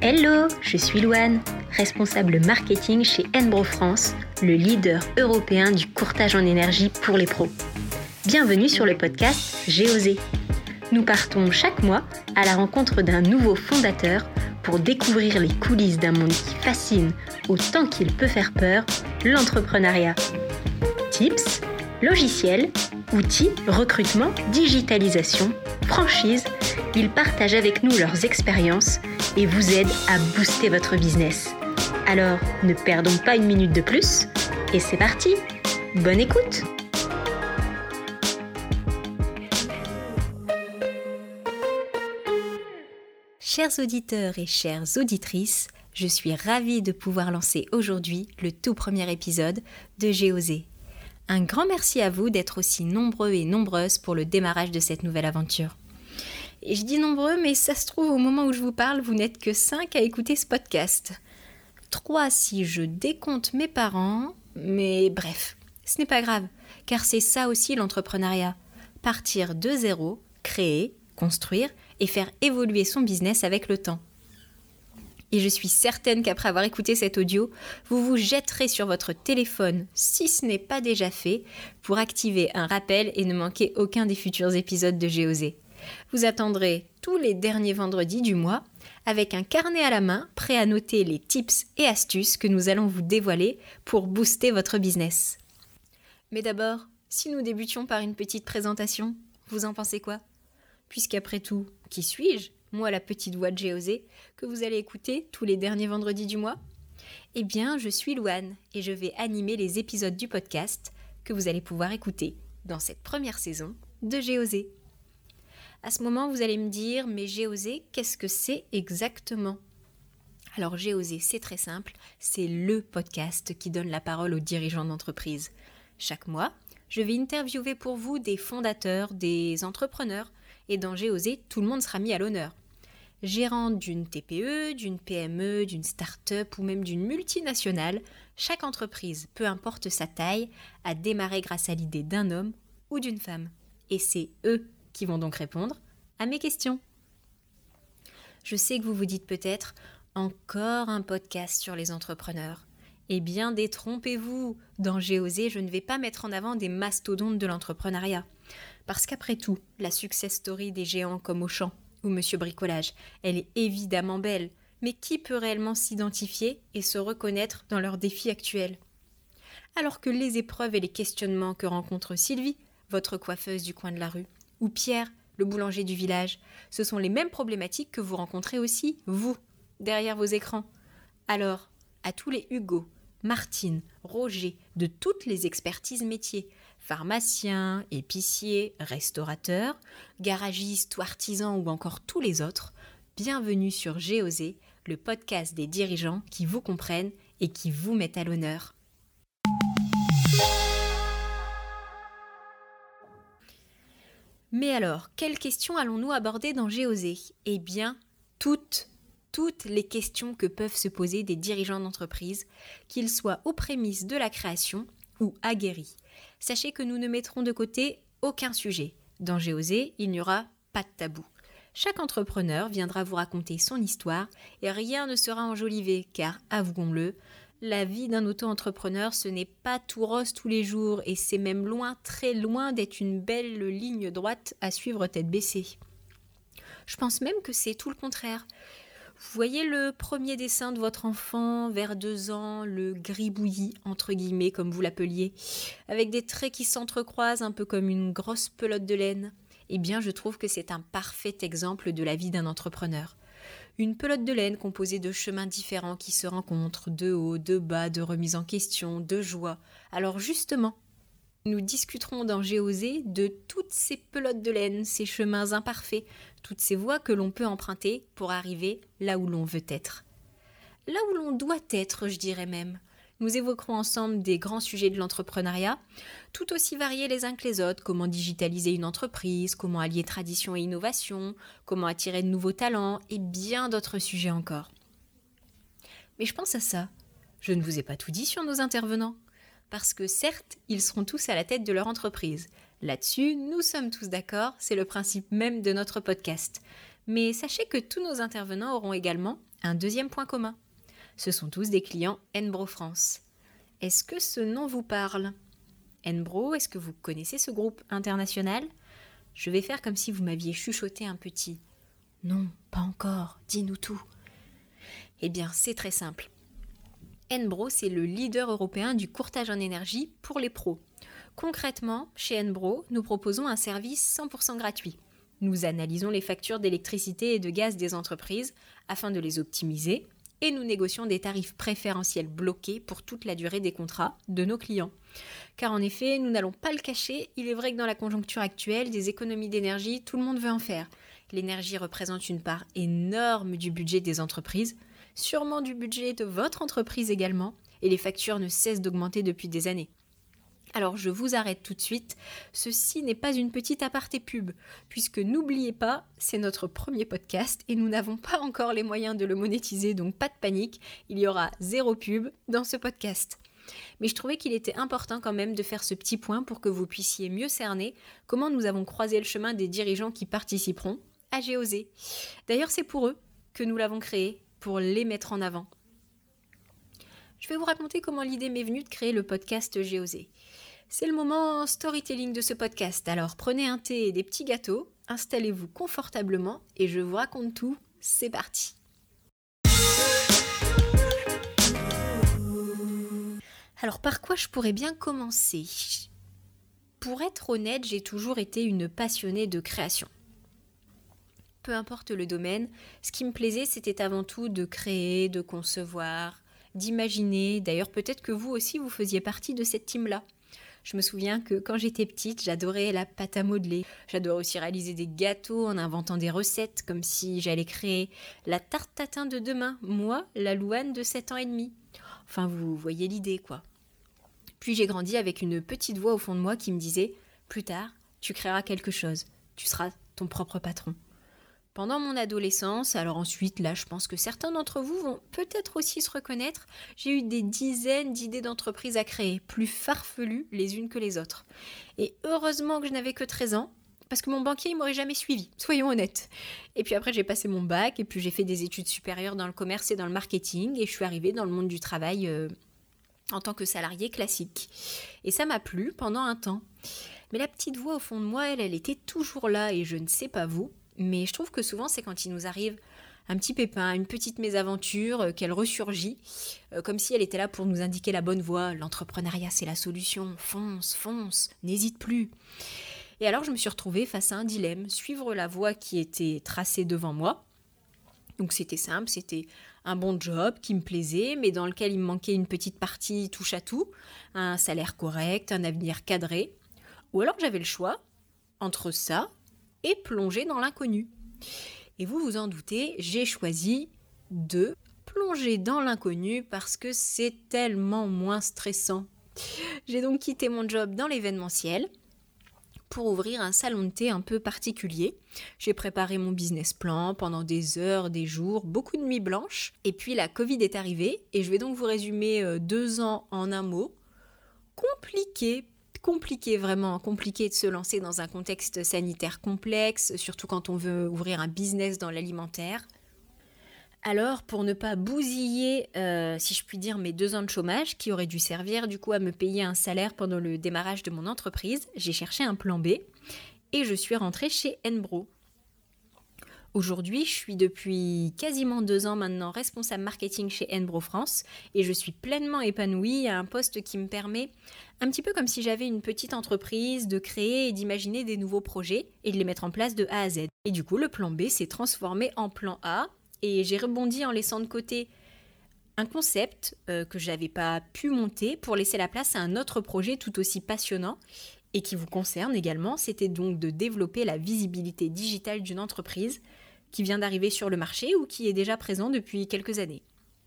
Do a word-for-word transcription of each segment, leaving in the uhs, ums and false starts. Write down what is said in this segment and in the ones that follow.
Hello, je suis Louane, responsable marketing chez Enbro France, le leader européen du courtage en énergie pour les pros. Bienvenue sur le podcast J'ai osé. Nous partons chaque mois à la rencontre d'un nouveau fondateur pour découvrir les coulisses d'un monde qui fascine autant qu'il peut faire peur, l'entrepreneuriat. Tips, logiciels, outils, recrutement, digitalisation, franchise, ils partagent avec nous leurs expériences et vous aident à booster votre business. Alors, ne perdons pas une minute de plus et c'est parti. Bonne écoute! Chers auditeurs et chères auditrices, je suis ravie de pouvoir lancer aujourd'hui le tout premier épisode de J'ai osé. Un grand merci à vous d'être aussi nombreux et nombreuses pour le démarrage de cette nouvelle aventure. Et je dis nombreux, mais ça se trouve au moment où je vous parle, vous n'êtes que cinq à écouter ce podcast. trois si je décompte mes parents, mais bref, ce n'est pas grave, car c'est ça aussi l'entrepreneuriat. Partir de zéro, créer, construire et faire évoluer son business avec le temps. Et je suis certaine qu'après avoir écouté cet audio, vous vous jetterez sur votre téléphone, si ce n'est pas déjà fait, pour activer un rappel et ne manquer aucun des futurs épisodes de J'ai osé. Vous attendrez tous les derniers vendredis du mois avec un carnet à la main prêt à noter les tips et astuces que nous allons vous dévoiler pour booster votre business. Mais d'abord, si nous débutions par une petite présentation, vous en pensez quoi ? Puisqu'après tout, qui suis-je ? Moi, la petite voix de J'ai osé, que vous allez écouter tous les derniers vendredis du mois ? Eh bien, je suis Louane et je vais animer les épisodes du podcast que vous allez pouvoir écouter dans cette première saison de J'ai osé. À ce moment, vous allez me dire, mais J'ai osé, qu'est-ce que c'est exactement ? Alors, J'ai osé, c'est très simple, c'est le podcast qui donne la parole aux dirigeants d'entreprise. Chaque mois, je vais interviewer pour vous des fondateurs, des entrepreneurs, et dans J'ai osé, tout le monde sera mis à l'honneur. Gérant d'une T P E, d'une P M E, d'une start-up ou même d'une multinationale, chaque entreprise, peu importe sa taille, a démarré grâce à l'idée d'un homme ou d'une femme. Et c'est eux qui vont donc répondre à mes questions. Je sais que vous vous dites peut-être « encore un podcast sur les entrepreneurs ». Eh bien, détrompez-vous, dans J'ai osé, je ne vais pas mettre en avant des mastodontes de l'entrepreneuriat. Parce qu'après tout, la success story des géants comme Auchan ou Monsieur Bricolage, elle est évidemment belle, mais qui peut réellement s'identifier et se reconnaître dans leurs défis actuels ? Alors que les épreuves et les questionnements que rencontre Sylvie, votre coiffeuse du coin de la rue, ou Pierre, le boulanger du village, ce sont les mêmes problématiques que vous rencontrez aussi, vous, derrière vos écrans. Alors, à tous les Hugo, Martine, Roger, de toutes les expertises métiers, pharmaciens, épiciers, restaurateurs, garagistes ou artisans ou encore tous les autres, bienvenue sur J'ai osé, le podcast des dirigeants qui vous comprennent et qui vous mettent à l'honneur. Mais alors, quelles questions allons-nous aborder dans J'ai osé ? Eh bien, toutes toutes les questions que peuvent se poser des dirigeants d'entreprise, qu'ils soient aux prémices de la création ou aguerris. Sachez que nous ne mettrons de côté aucun sujet. Dans J'ai osé, il n'y aura pas de tabou. Chaque entrepreneur viendra vous raconter son histoire et rien ne sera enjolivé, car avouons-le, la vie d'un auto-entrepreneur, ce n'est pas tout rose tous les jours et c'est même loin, très loin d'être une belle ligne droite à suivre tête baissée. Je pense même que c'est tout le contraire. Vous voyez le premier dessin de votre enfant vers deux ans, le gribouillis, entre guillemets, comme vous l'appeliez, avec des traits qui s'entrecroisent un peu comme une grosse pelote de laine. Eh bien, je trouve que c'est un parfait exemple de la vie d'un entrepreneur. Une pelote de laine composée de chemins différents qui se rencontrent, de haut, de bas, de remise en question, de joie. Alors justement, nous discuterons dans J'ai osé de toutes ces pelotes de laine, ces chemins imparfaits, toutes ces voies que l'on peut emprunter pour arriver là où l'on veut être. Là où l'on doit être, je dirais même. Nous évoquerons ensemble des grands sujets de l'entrepreneuriat, tout aussi variés les uns que les autres, comment digitaliser une entreprise, comment allier tradition et innovation, comment attirer de nouveaux talents et bien d'autres sujets encore. Mais je pense à ça, je ne vous ai pas tout dit sur nos intervenants. Parce que certes, ils seront tous à la tête de leur entreprise. Là-dessus, nous sommes tous d'accord, c'est le principe même de notre podcast. Mais sachez que tous nos intervenants auront également un deuxième point commun. Ce sont tous des clients Enbro France. Est-ce que ce nom vous parle ? Enbro, est-ce que vous connaissez ce groupe international ? Je vais faire comme si vous m'aviez chuchoté un petit « Non, pas encore, dis-nous tout ». Eh bien, c'est très simple. Enbro, c'est le leader européen du courtage en énergie pour les pros. Concrètement, chez Enbro, nous proposons un service cent pour cent gratuit. Nous analysons les factures d'électricité et de gaz des entreprises afin de les optimiser et nous négocions des tarifs préférentiels bloqués pour toute la durée des contrats de nos clients. Car en effet, nous n'allons pas le cacher, il est vrai que dans la conjoncture actuelle, des économies d'énergie, tout le monde veut en faire. L'énergie représente une part énorme du budget des entreprises, sûrement du budget de votre entreprise également, et les factures ne cessent d'augmenter depuis des années. Alors je vous arrête tout de suite, ceci n'est pas une petite aparté pub, puisque n'oubliez pas, c'est notre premier podcast et nous n'avons pas encore les moyens de le monétiser, donc pas de panique, il y aura zéro pub dans ce podcast. Mais je trouvais qu'il était important quand même de faire ce petit point pour que vous puissiez mieux cerner comment nous avons croisé le chemin des dirigeants qui participeront à Géosé. D'ailleurs c'est pour eux que nous l'avons créé, pour les mettre en avant. Je vais vous raconter comment l'idée m'est venue de créer le podcast Géosé. C'est le moment storytelling de ce podcast, alors prenez un thé et des petits gâteaux, installez-vous confortablement et je vous raconte tout, c'est parti. Alors par quoi je pourrais bien commencer ? Pour être honnête, j'ai toujours été une passionnée de création. Peu importe le domaine, ce qui me plaisait, c'était avant tout de créer, de concevoir, d'imaginer. D'ailleurs, peut-être que vous aussi, vous faisiez partie de cette team-là. Je me souviens que quand j'étais petite, j'adorais la pâte à modeler. J'adorais aussi réaliser des gâteaux en inventant des recettes, comme si j'allais créer la tarte tatin de demain, moi, la Louane de sept ans et demi. Enfin, vous voyez l'idée, quoi. Puis j'ai grandi avec une petite voix au fond de moi qui me disait « Plus tard, tu créeras quelque chose. Tu seras ton propre patron. » Pendant mon adolescence, alors ensuite, là, je pense que certains d'entre vous vont peut-être aussi se reconnaître, j'ai eu des dizaines d'idées d'entreprises à créer, plus farfelues les unes que les autres. Et heureusement que je n'avais que treize ans, parce que mon banquier, il m'aurait jamais suivi, soyons honnêtes. Et puis après, j'ai passé mon bac, et puis j'ai fait des études supérieures dans le commerce et dans le marketing, et je suis arrivée dans le monde du travail euh, en tant que salariée classique. Et ça m'a plu pendant un temps. Mais la petite voix au fond de moi, elle, elle était toujours là, et je ne sais pas vous, mais je trouve que souvent, c'est quand il nous arrive un petit pépin, une petite mésaventure, euh, qu'elle ressurgit, euh, comme si elle était là pour nous indiquer la bonne voie. L'entrepreneuriat, c'est la solution. Fonce, fonce, n'hésite plus. Et alors, je me suis retrouvée face à un dilemme, suivre la voie qui était tracée devant moi. Donc, c'était simple, c'était un bon job qui me plaisait, mais dans lequel il me manquait une petite partie touche à tout, un salaire correct, un avenir cadré. Ou alors, j'avais le choix entre ça et plonger dans l'inconnu. Et vous vous en doutez, j'ai choisi de plonger dans l'inconnu parce que c'est tellement moins stressant. J'ai donc quitté mon job dans l'événementiel pour ouvrir un salon de thé un peu particulier. J'ai préparé mon business plan pendant des heures, des jours, beaucoup de nuits blanches. Et puis la Covid est arrivée et je vais donc vous résumer deux ans en un mot. Compliqué. Compliqué, vraiment compliqué de se lancer dans un contexte sanitaire complexe, surtout quand on veut ouvrir un business dans l'alimentaire. Alors, pour ne pas bousiller, euh, si je puis dire, mes deux ans de chômage, qui auraient dû servir du coup à me payer un salaire pendant le démarrage de mon entreprise, j'ai cherché un plan B et je suis rentrée chez Enbro. Aujourd'hui, je suis depuis quasiment deux ans maintenant responsable marketing chez Enbro France et je suis pleinement épanouie à un poste qui me permet, un petit peu comme si j'avais une petite entreprise, de créer et d'imaginer des nouveaux projets et de les mettre en place de A à Z. Et du coup, le plan B s'est transformé en plan A et j'ai rebondi en laissant de côté un concept euh, que je n'avais pas pu monter pour laisser la place à un autre projet tout aussi passionnant et qui vous concerne également. C'était donc de développer la visibilité digitale d'une entreprise qui vient d'arriver sur le marché ou qui est déjà présent depuis quelques années.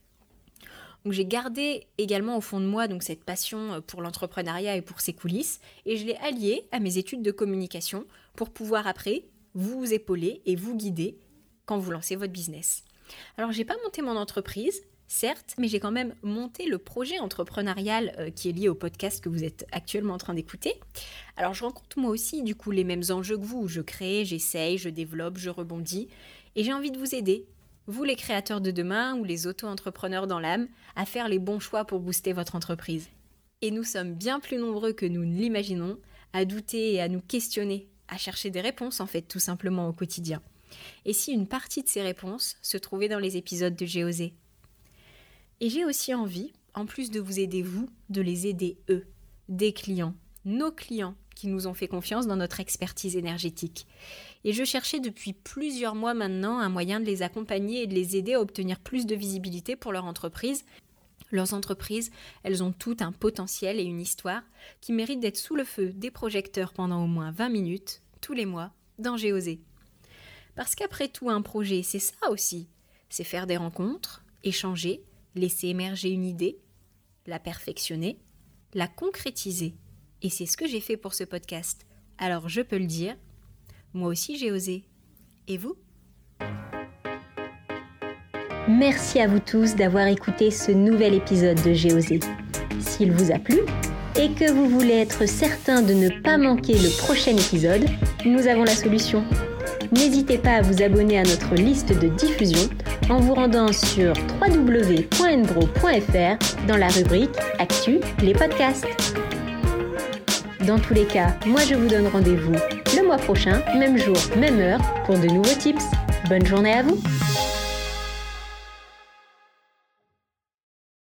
Donc j'ai gardé également au fond de moi donc cette passion pour l'entrepreneuriat et pour ses coulisses et je l'ai alliée à mes études de communication pour pouvoir après vous épauler et vous guider quand vous lancez votre business. Alors j'ai pas monté mon entreprise, certes, mais j'ai quand même monté le projet entrepreneurial euh, qui est lié au podcast que vous êtes actuellement en train d'écouter. Alors je rencontre moi aussi du coup les mêmes enjeux que vous, je crée, j'essaye, je développe, je rebondis Et j'ai envie de vous aider, vous les créateurs de demain ou les auto-entrepreneurs dans l'âme, à faire les bons choix pour booster votre entreprise. Et nous sommes bien plus nombreux que nous ne l'imaginons à douter et à nous questionner, à chercher des réponses en fait tout simplement au quotidien. Et si une partie de ces réponses se trouvait dans les épisodes de J'ai osé. Et j'ai aussi envie, en plus de vous aider vous, de les aider eux, des clients, nos clients qui nous ont fait confiance dans notre expertise énergétique. Et je cherchais depuis plusieurs mois maintenant un moyen de les accompagner et de les aider à obtenir plus de visibilité pour leur entreprise. Leurs entreprises, elles ont toutes un potentiel et une histoire qui méritent d'être sous le feu des projecteurs pendant au moins vingt minutes, tous les mois, dans J'ai osé. Parce qu'après tout, un projet, c'est ça aussi. C'est faire des rencontres, échanger, laisser émerger une idée, la perfectionner, la concrétiser. Et c'est ce que j'ai fait pour ce podcast. Alors je peux le dire, moi aussi j'ai osé. Et vous ? Merci à vous tous d'avoir écouté ce nouvel épisode de J'ai osé. S'il vous a plu et que vous voulez être certain de ne pas manquer le prochain épisode, nous avons la solution. N'hésitez pas à vous abonner à notre liste de diffusion en vous rendant sur w w w point n bro point f r dans la rubrique Actu, les podcasts. Dans tous les cas, moi je vous donne rendez-vous le mois prochain, même jour, même heure, pour de nouveaux tips. Bonne journée à vous!